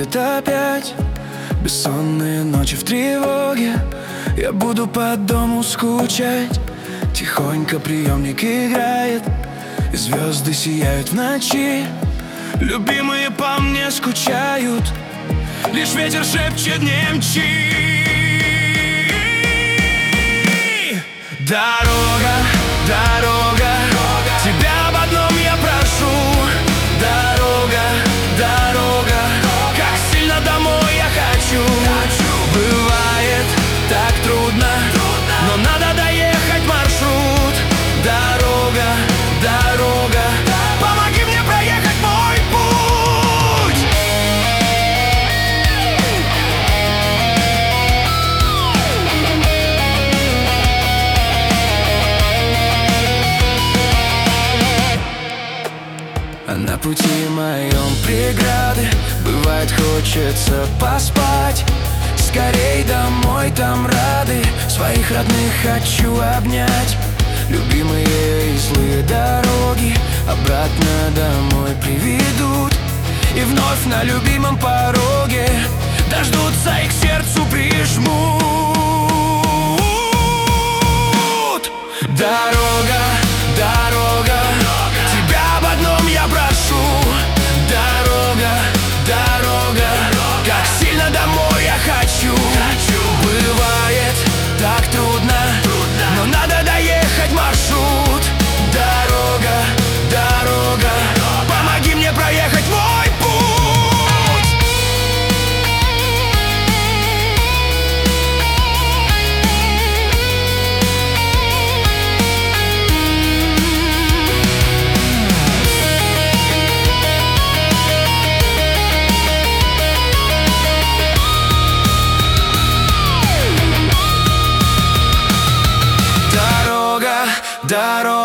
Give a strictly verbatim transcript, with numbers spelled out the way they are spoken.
будет опять. Бессонные ночи в тревоге, я буду по дому скучать. Тихонько приемник играет, и звезды сияют в ночи. Любимые по мне скучают, лишь ветер шепчет не мчи. Дорога, дорога, тебя об одном я прошу. Дорога, дорога, как сильно домой я хочу. Бывает так трудно, но надо доехать маршрут. Дорога, дорога, помоги мне проехать мой путь. А на пути моем преграды, бывает хочется поспать. Скорей домой, там рады, своих родных хочу обнять. Любимые и злые дороги обратно домой приведут, и вновь на любимом пороге дождутся и к сердцу прижмут. Дорога, дорога, тебя об одном я прошу. Дорога, дорога, как сильно домой я хочу. Бывает так трудно, но надо доехать маршрут. Дорога, дорога, помоги мне проехать мой путь. Дорога,